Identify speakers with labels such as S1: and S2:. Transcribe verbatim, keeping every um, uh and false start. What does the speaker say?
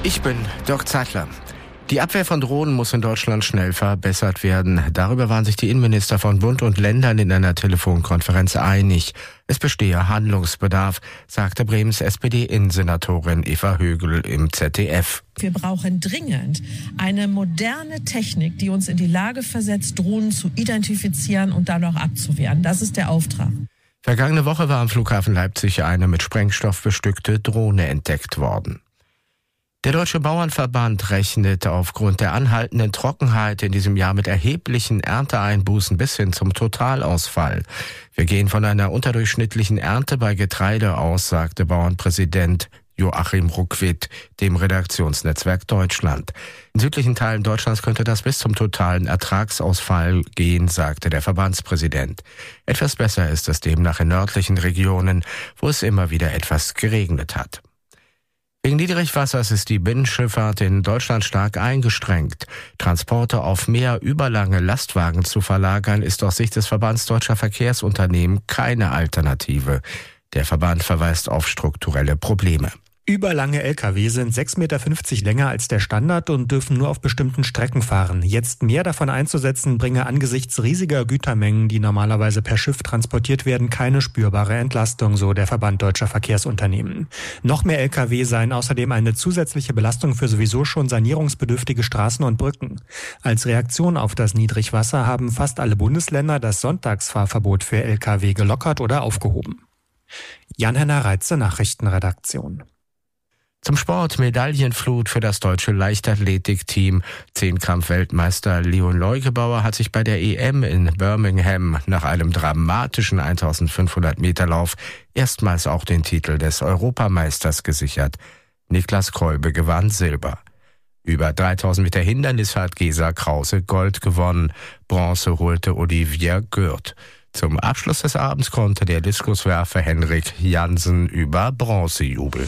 S1: Ich bin Dirk Zeitler. Die Abwehr von Drohnen muss in Deutschland schnell verbessert werden. Darüber waren sich die Innenminister von Bund und Ländern in einer Telefonkonferenz einig. Es bestehe Handlungsbedarf, sagte Bremens S P D-Innensenatorin Eva Högel im Z D F.
S2: Wir brauchen dringend eine moderne Technik, die uns in die Lage versetzt, Drohnen zu identifizieren und dann auch abzuwehren. Das ist der Auftrag.
S1: Vergangene Woche war am Flughafen Leipzig eine mit Sprengstoff bestückte Drohne entdeckt worden. Der Deutsche Bauernverband rechnet aufgrund der anhaltenden Trockenheit in diesem Jahr mit erheblichen Ernteeinbußen bis hin zum Totalausfall. Wir gehen von einer unterdurchschnittlichen Ernte bei Getreide aus, sagte Bauernpräsident Joachim Ruckwitt dem Redaktionsnetzwerk Deutschland. In südlichen Teilen Deutschlands könnte das bis zum totalen Ertragsausfall gehen, sagte der Verbandspräsident. Etwas besser ist es demnach in nördlichen Regionen, wo es immer wieder etwas geregnet hat. Wegen Niedrigwassers ist die Binnenschifffahrt in Deutschland stark eingeschränkt. Transporte auf mehr überlange Lastwagen zu verlagern, ist aus Sicht des Verbands Deutscher Verkehrsunternehmen keine Alternative. Der Verband verweist auf strukturelle Probleme.
S3: Überlange L K W sind sechs Komma fünfzig Meter länger als der Standard und dürfen nur auf bestimmten Strecken fahren. Jetzt mehr davon einzusetzen, bringe angesichts riesiger Gütermengen, die normalerweise per Schiff transportiert werden, keine spürbare Entlastung, so der Verband Deutscher Verkehrsunternehmen. Noch mehr L K W seien außerdem eine zusätzliche Belastung für sowieso schon sanierungsbedürftige Straßen und Brücken. Als Reaktion auf das Niedrigwasser haben fast alle Bundesländer das Sonntagsfahrverbot für L K W gelockert oder aufgehoben. Jan-Henner Reitze, Nachrichtenredaktion.
S1: Zum Sport Medaillenflut für das deutsche Leichtathletikteam. Zehnkampf-Weltmeister Leon Leugebauer hat sich bei der E M in Birmingham nach einem dramatischen eintausendfünfhundert Meter Lauf erstmals auch den Titel des Europameisters gesichert. Niklas Kolbe gewann Silber. Über dreitausend Meter Hindernis hat Gesa Krause Gold gewonnen. Bronze holte Olivier Gürt. Zum Abschluss des Abends konnte der Diskuswerfer Henrik Jansen über Bronze jubeln.